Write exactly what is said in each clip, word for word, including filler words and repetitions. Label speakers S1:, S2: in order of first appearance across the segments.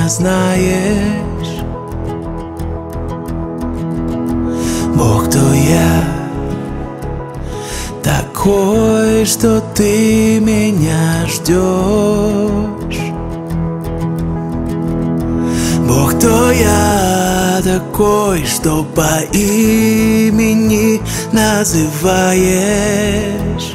S1: меня знаешь. Бог, кто я такой, что ты меня ждешь? Бог, кто я такой, что по имени называешь?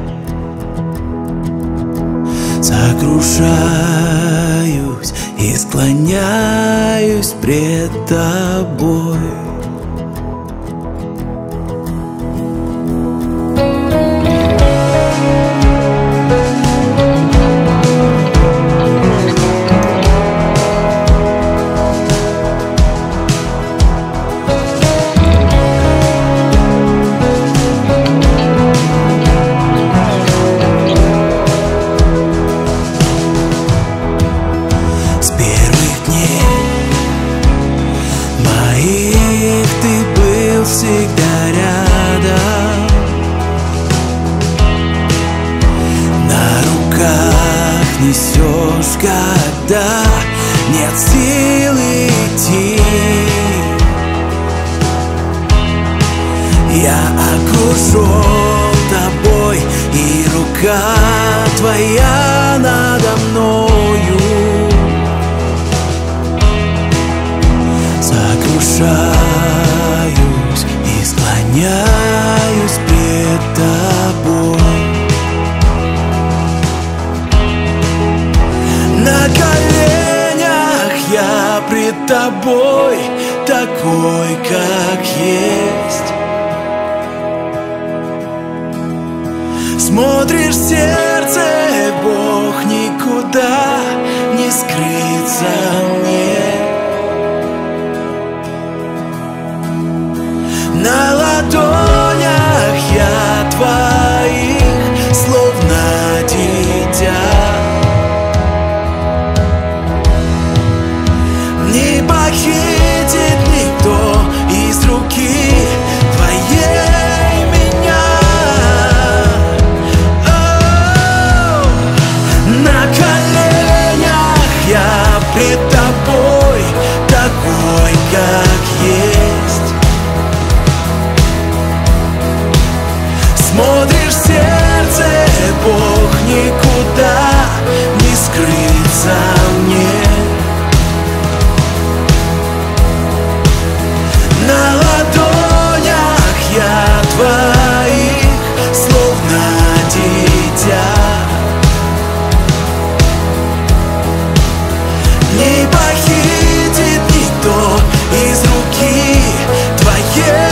S1: Сокрушаюсь и склоняюсь пред тобой. Всегда рядом, на руках несешь, когда нет сил идти. Я окружен тобой, и рука твоя надо мною. Сокрушаюсь и склоняюсь пред тобой. На коленях я пред тобой, такой, как есть. Смотришь в сердце, Бог, никуда не скрыться мне. На ладонях я твоих, словно дитя. Не похитит никто из руки твоей меня. О-о-о! На коленях я пред тобой, такой, как есть. Смотришь в сердце, Бог, никуда не скрыться мне. На ладонях я твоих, словно дитя. Не похитит никто из руки твоей.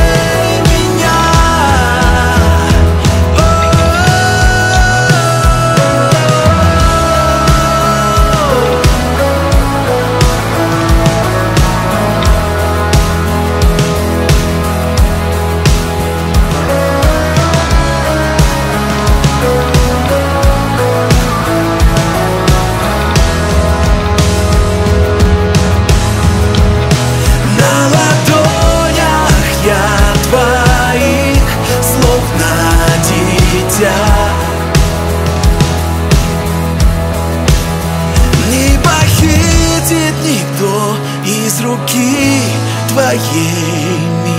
S1: Не похитит никто из руки твоей.